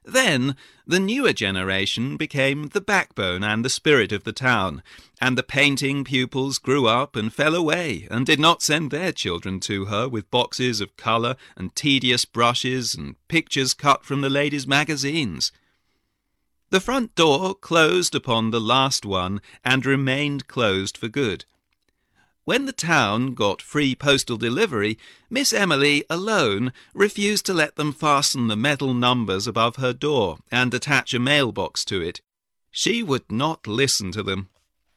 Then the newer generation became the backbone and the spirit of the town, and the painting pupils grew up and fell away and did not send their children to her with boxes of colour and tedious brushes and pictures cut from the ladies' magazines. The front door closed upon the last one and remained closed for good. When the town got free postal delivery, Miss Emily alone refused to let them fasten the metal numbers above her door and attach a mailbox to it. She would not listen to them.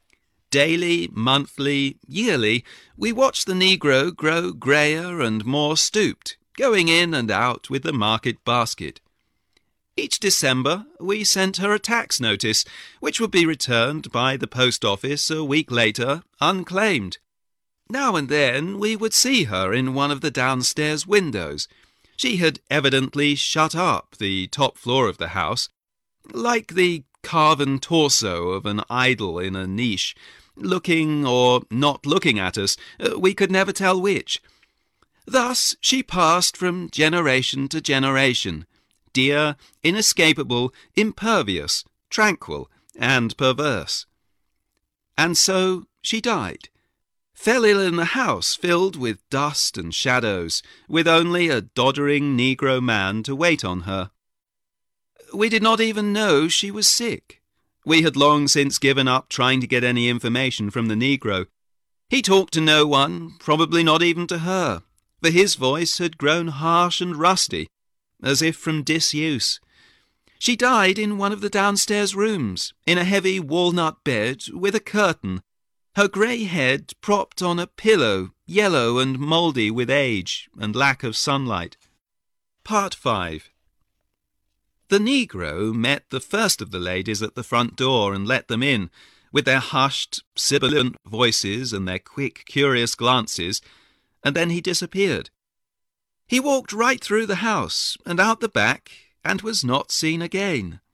Daily, monthly, yearly, we watched the negro grow greyer and more stooped, going in and out with the market basket. Each December we sent her a tax notice, which would be returned by the post office a week later, unclaimed. Now and then we would see her in one of the downstairs windows. She had evidently shut up the top floor of the house, like the carven torso of an idol in a niche, looking or not looking at us, we could never tell which. Thus she passed from generation to generation, dear, inescapable, impervious, tranquil, and perverse. And so she died. Fell ill in the house filled with dust and shadows, with only a doddering negro man to wait on her. We did not even know she was sick. We had long since given up trying to get any information from the negro. He talked to no one, probably not even to her, for his voice had grown harsh and rusty, as if from disuse. She died in one of the downstairs rooms, in a heavy walnut bed with a curtain, her grey head propped on a pillow, yellow and mouldy with age and lack of sunlight. Part 5. The negro met the first of the ladies at the front door and let them in, with their hushed, sibilant voices and their quick, curious glances, and then he disappeared. He walked right through the house and out the back and was not seen again.